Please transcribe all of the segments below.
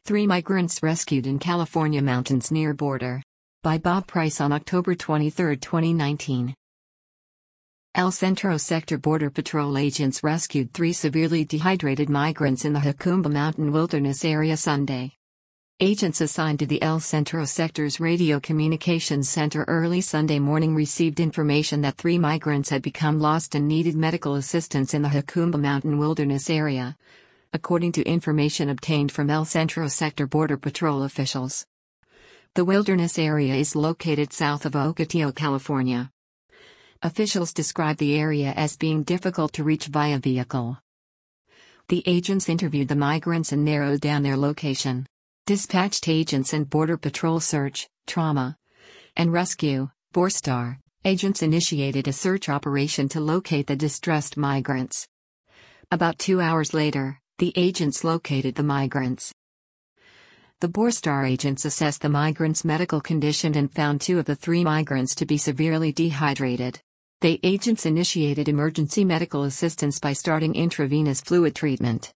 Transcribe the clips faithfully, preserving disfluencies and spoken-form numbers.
Three migrants rescued in California mountains near border. By Bob Price on October twenty-third, twenty nineteen. El Centro Sector Border Patrol agents rescued three severely dehydrated migrants in the Jacumba Mountain Wilderness area Sunday. Agents assigned to the El Centro Sector's Radio Communications Center early Sunday morning received information that three migrants had become lost and needed medical assistance in the Jacumba Mountain Wilderness area, according to information obtained from El Centro Sector Border Patrol officials. The wilderness area is located south of Ocotillo, California. Officials describe the area as being difficult to reach via vehicle. The agents interviewed the migrants and narrowed down their location. Dispatched agents and Border Patrol Search, Trauma, and Rescue, BORSTAR, agents initiated a search operation to locate the distressed migrants. About two hours later, the agents located the migrants. The BORSTAR agents assessed the migrants' medical condition and found two of the three migrants to be severely dehydrated. The agents initiated emergency medical assistance by starting intravenous fluid treatment.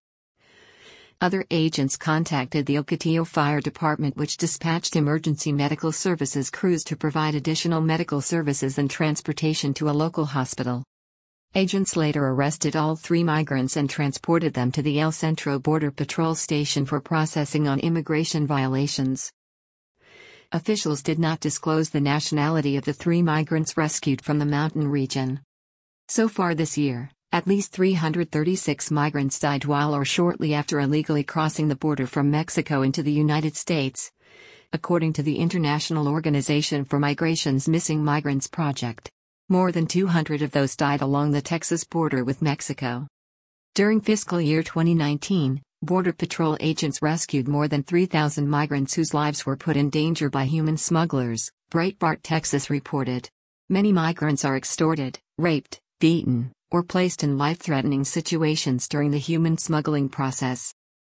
Other agents contacted the Ocotillo Fire Department, which dispatched emergency medical services crews to provide additional medical services and transportation to a local hospital. Agents later arrested all three migrants and transported them to the El Centro Border Patrol station for processing on immigration violations. Officials did not disclose the nationality of the three migrants rescued from the mountain region. So far this year, at least three hundred thirty-six migrants died while or shortly after illegally crossing the border from Mexico into the United States, according to the International Organization for Migration's Missing Migrants Project. More than two hundred of those died along the Texas border with Mexico. During fiscal year twenty nineteen, Border Patrol agents rescued more than three thousand migrants whose lives were put in danger by human smugglers, Breitbart Texas reported. Many migrants are extorted, raped, beaten, or placed in life-threatening situations during the human smuggling process.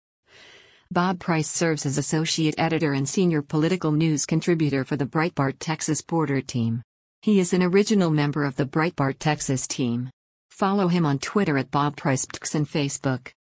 Bob Price serves as associate editor and senior political news contributor for the Breitbart Texas Border Team. He is an original member of the Breitbart Texas team. Follow him on Twitter at Bob Price and Facebook.